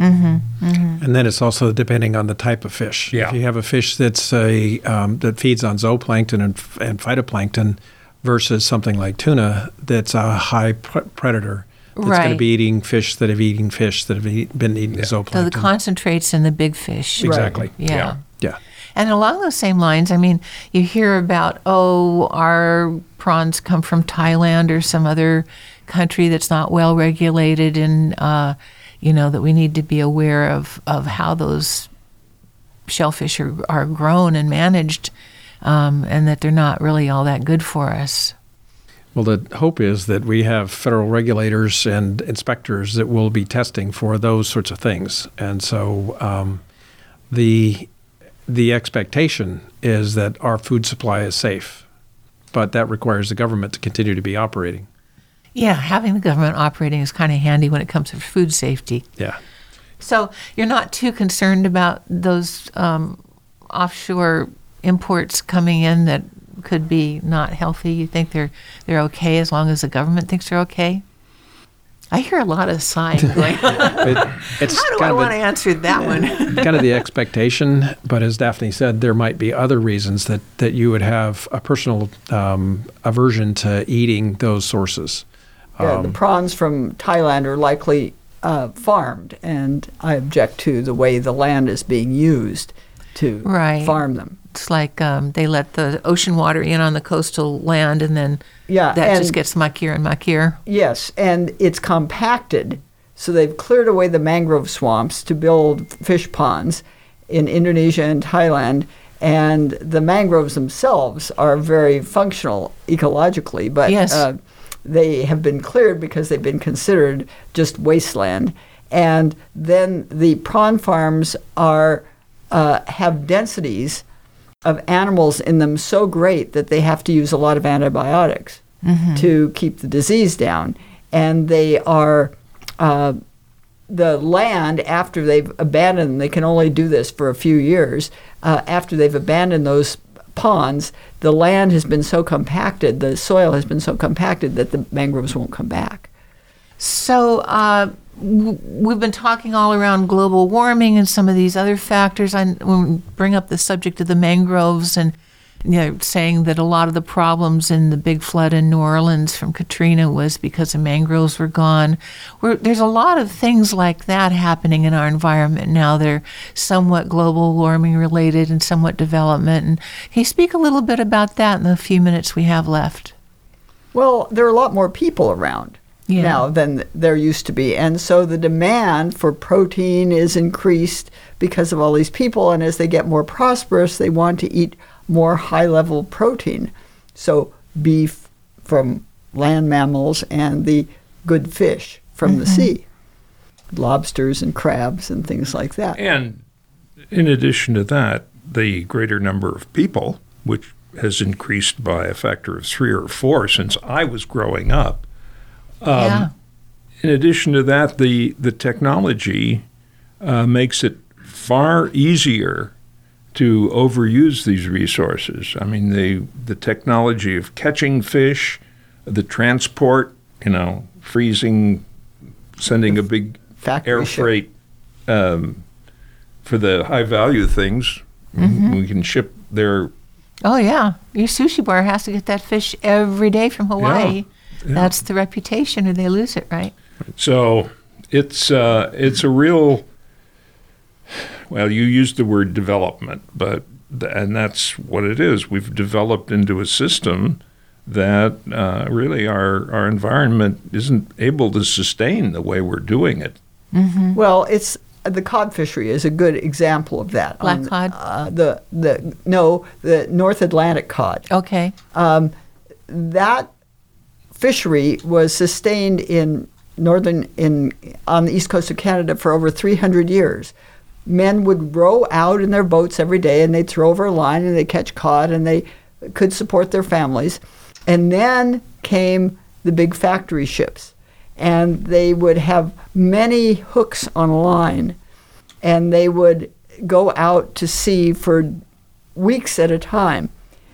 And then it's also depending on the type of fish. Yeah. If you have a fish that's a um, that feeds on zooplankton and, and phytoplankton versus something like tuna that's a high pre- predator that's going to Right. be eating fish that have eaten fish that have eat, been eating zooplankton. So the concentrates in the big fish. Exactly. Yeah. Yeah. Yeah. And along those same lines, I mean, you hear about, oh, our prawns come from Thailand or some other country that's not well regulated, and, uh, you know, that we need to be aware of, of how those shellfish are, are grown and managed, um, and that they're not really all that good for us. Well, the hope is that we have federal regulators and inspectors that will be testing for those sorts of things. And so um, the the expectation is that our food supply is safe, but that requires the government to continue to be operating. Yeah, having the government operating is kind of handy when it comes to food safety. Yeah. So you're not too concerned about those um, offshore imports coming in that could be not healthy? You think they're they're okay as long as the government thinks they're okay? I hear a lot of sighing going. It, it's How do kind I of want to the, answer that one? kind of the expectation, but as Daphne said, there might be other reasons that, that you would have a personal um, aversion to eating those sources. Yeah, the prawns from Thailand are likely uh, farmed, and I object to the way the land is being used to Right. farm them. It's like um, they let the ocean water in on the coastal land, and then Yeah, that and just gets muckier and muckier. yes, and it's compacted, so they've cleared away the mangrove swamps to build fish ponds in Indonesia and Thailand, and the mangroves themselves are very functional ecologically, but Yes. uh, they have been cleared because they've been considered just wasteland. And then the prawn farms are uh, have densities of animals in them so great that they have to use a lot of antibiotics to keep the disease down. And they are, uh, the land, after they've abandoned them, they can only do this for a few years. Uh, after they've abandoned those ponds, the land has been so compacted, the soil has been so compacted that the mangroves won't come back. So uh, w- we've been talking all around global warming and some of these other factors. I when we bring up the subject of the mangroves and you know saying that a lot of the problems in the big flood in New Orleans from Katrina was because the mangroves were gone. We're, there's a lot of things like that happening in our environment now. They're somewhat global warming related and somewhat development. And can you speak a little bit about that in the few minutes we have left? Well, there are a lot more people around Yeah. now than there used to be. And so the demand for protein is increased because of all these people. And as they get more prosperous, they want to eat more high-level protein. So beef from land mammals and the good fish from the sea, lobsters and crabs and things like that. And in addition to that, the greater number of people, which has increased by a factor of three or four since I was growing up. yeah. In addition to that, the, the technology uh, makes it far easier to overuse these resources. I mean, the, the technology of catching fish, the transport, you know, freezing, sending a big Factory air ship. freight um, for the high-value things. We can ship their Oh, yeah. Your sushi bar has to get that fish every day from Hawaii. Yeah. That's the reputation, or they lose it, right? So it's uh, it's a real. Well, you used the word development, but th- and that's what it is. We've developed into a system that uh, really our our environment isn't able to sustain the way we're doing it. Well, it's the cod fishery is a good example of that. Black On, cod? Uh, the the no, the North Atlantic cod. Okay. Um, that fishery was sustained in northern in on the east coast of Canada for over three hundred years. Men would row out in their boats every day, and they'd throw over a line, and they'd catch cod, and they could support their families. And then came the big factory ships, and they would have many hooks on a line, and they would go out to sea for weeks at a time.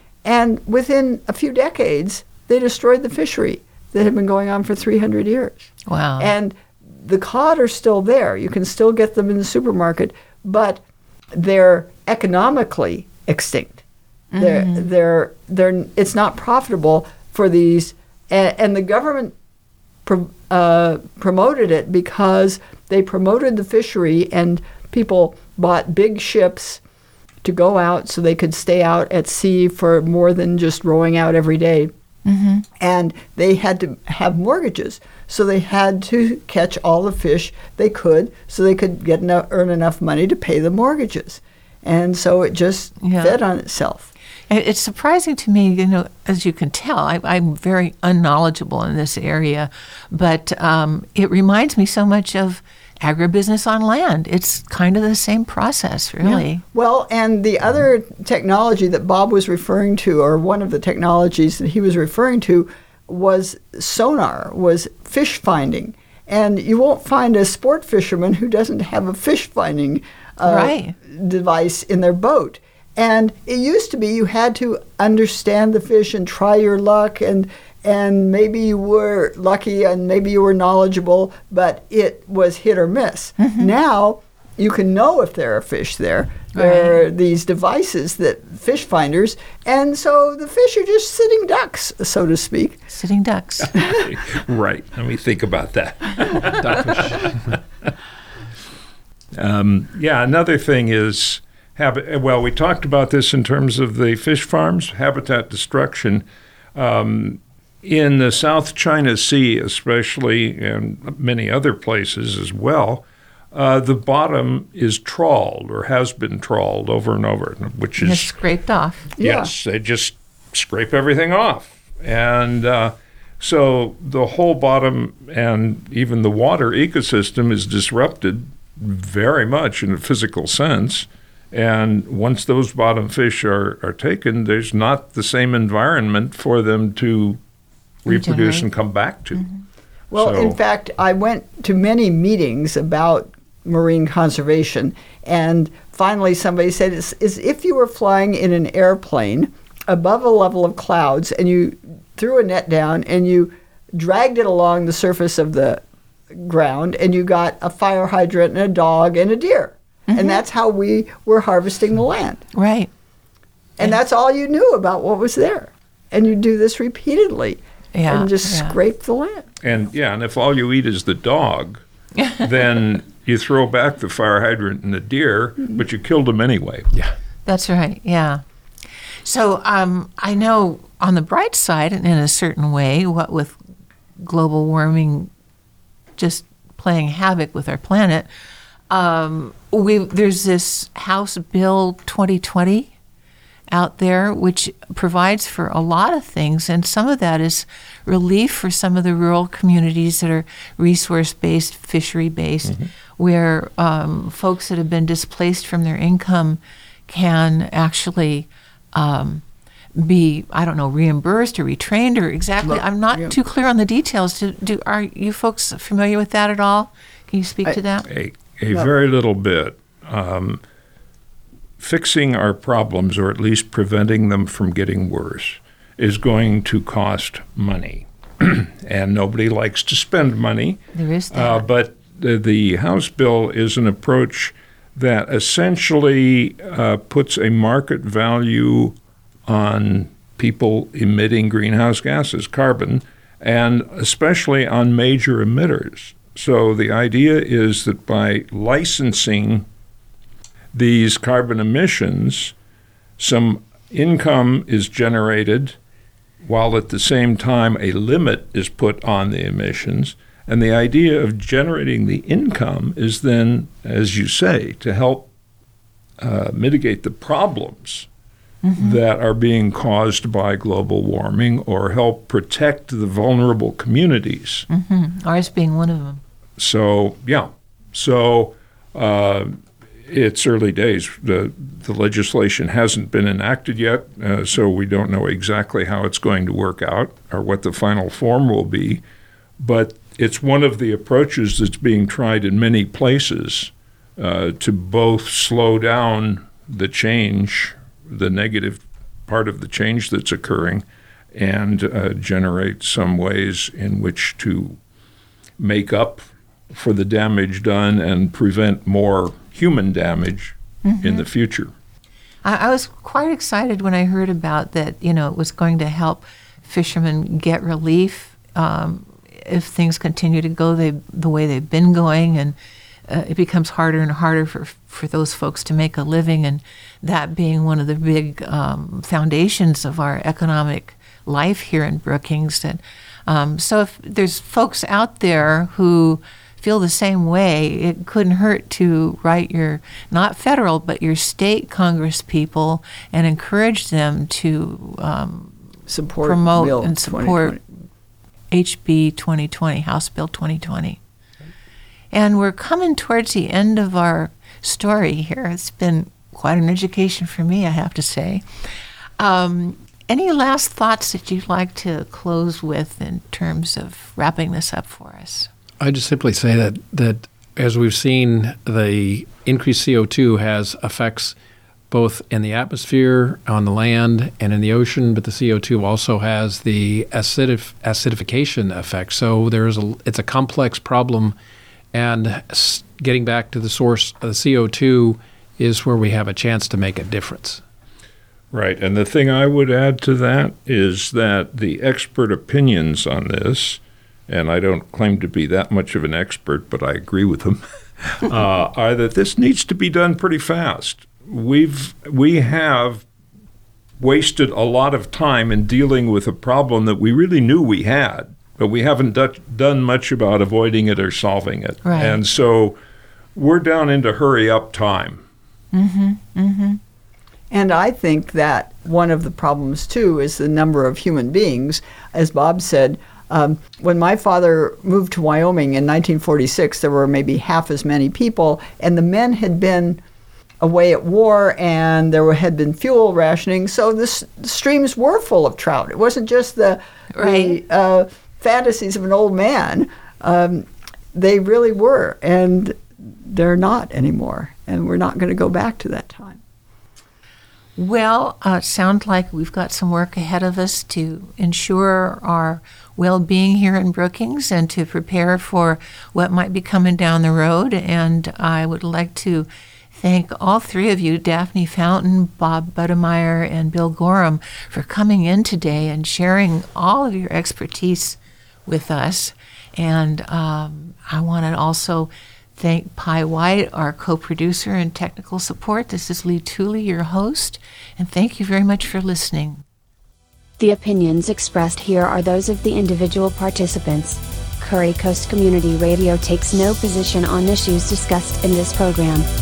And within a few decades, they destroyed the fishery that had been going on for three hundred years. Wow. And the cod are still there. You can still get them in the supermarket, but they're economically extinct. Mm-hmm. They're, they're, they're, it's not profitable for these, and, and the government pro, uh, promoted it because they promoted the fishery, and people bought big ships to go out so they could stay out at sea for more than just rowing out every day. Mm-hmm. And they had to have mortgages, so they had to catch all the fish they could so they could get enough, earn enough money to pay the mortgages. And so it just Yeah. fed on itself. It's surprising to me, you know, as you can tell, I, I'm very unknowledgeable in this area, but um, it reminds me so much of agribusiness on land. It's kind of the same process, really. Yeah. Well, and the other technology that Bob was referring to, or one of the technologies that he was referring to, was sonar, was fish finding. And you won't find a sport fisherman who doesn't have a fish finding uh, Right. device in their boat. And it used to be you had to understand the fish and try your luck, and and maybe you were lucky and maybe you were knowledgeable, but it was hit or miss. Mm-hmm. Now you can know if there are fish there. There are these devices that fish finders, and so the fish are just sitting ducks, so to speak. Sitting ducks. Right. Let me think about that. um, yeah, another thing is, habit, well, we talked about this in terms of the fish farms, habitat destruction. Um, in the South China Sea especially, and many other places as well, uh, the bottom is trawled or has been trawled over and over, which is... It's scraped off. Yes, they just scrape everything off. And uh, so the whole bottom and even the water ecosystem is disrupted very much in a physical sense. And once those bottom fish are, are taken, there's not the same environment for them to reproduce Regenerate. and come back to. Mm-hmm. Well, So- in fact, I went to many meetings about marine conservation, and finally somebody said it's as if you were flying in an airplane above a level of clouds, and you threw a net down and you dragged it along the surface of the ground, and you got a fire hydrant and a dog and a deer. Mm-hmm. And that's how we were harvesting the land. Right. And that's all you knew about what was there. And you do this repeatedly Yeah, and just yeah. scrape the land. And yeah, and if all you eat is the dog, then you throw back the fire hydrant and the deer, but you killed them anyway. Yeah. That's right. Yeah. So um, I know on the bright side, and in a certain way, what with global warming just playing havoc with our planet, um, we there's this House Bill twenty twenty out there, which provides for a lot of things, and some of that is relief for some of the rural communities that are resource-based, fishery-based, mm-hmm. where um, folks that have been displaced from their income can actually um, be, I don't know, reimbursed or retrained or exactly. Right. I'm not Yeah. too clear on the details. Do, do are you folks familiar with that at all? Can you speak I- to that? A, a No. very little bit. Um, fixing our problems, or at least preventing them from getting worse, is going to cost money. And nobody likes to spend money. There is that. Uh, but the, the House bill is an approach that essentially uh, puts a market value on people emitting greenhouse gases, carbon, and especially on major emitters. So the idea is that by licensing these carbon emissions, some income is generated while at the same time a limit is put on the emissions, And the idea of generating the income is then, as you say, to help uh, mitigate the problems mm-hmm. that are being caused by global warming, or help protect the vulnerable communities. Mm-hmm. Ours being one of them. So, yeah. So uh, it's early days. The, the legislation hasn't been enacted yet, uh, so we don't know exactly how it's going to work out or what the final form will be. But it's one of the approaches that's being tried in many places uh, to both slow down the change, the negative part of the change that's occurring, and uh, generate some ways in which to make up for the damage done and prevent more human damage mm-hmm. in the future. I, I was quite excited when I heard about that, you know, it was going to help fishermen get relief um, if things continue to go they, the way they've been going, and uh, it becomes harder and harder for, for those folks to make a living, and that being one of the big um, foundations of our economic life here in Brookings. That, um, so if there's folks out there who feel the same way, it couldn't hurt to write your, not federal, but your state Congress people and encourage them to um, support promote Bill and support H B twenty twenty, House Bill twenty twenty. And we're coming towards the end of our story here. It's been quite an education for me, I have to say. Um, any last thoughts that you'd like to close with in terms of wrapping this up for us? I just simply say that that as we've seen, the increased C O two has effects both in the atmosphere, on the land, and in the ocean, but the C O two also has the acidif- acidification effect. So there's a, it's a complex problem, and s- getting back to the source of the C O two is where we have a chance to make a difference. Right, and the thing I would add to that is that the expert opinions on this, and I don't claim to be that much of an expert, but I agree with them, uh, are that this needs to be done pretty fast. We've we have wasted a lot of time in dealing with a problem that we really knew we had, but we haven't do- done much about avoiding it or solving it. Right. And so we're down into hurry up time. Mm-hmm. Mm-hmm. And I think that one of the problems, too, is the number of human beings. As Bob said, um, when my father moved to Wyoming in nineteen forty-six, there were maybe half as many people, and the men had been away at war, and there were, had been fuel rationing, so the, s- the streams were full of trout. It wasn't just the, right. the uh, fantasies of an old man. Um, they really were, and they're not anymore, and we're not going to go back to that time. Well, uh, sounds like we've got some work ahead of us to ensure our well-being here in Brookings and to prepare for what might be coming down the road. And I would like to thank all three of you, Daphne Fountain, Bob Budemeyer, and Bill Gorham, for coming in today and sharing all of your expertise with us. And um, I want to also thank Pi White, our co-producer and technical support. This is Lee Tooley, your host, and thank you very much for listening. The opinions expressed here are those of the individual participants. Curry Coast Community Radio takes no position on issues discussed in this program.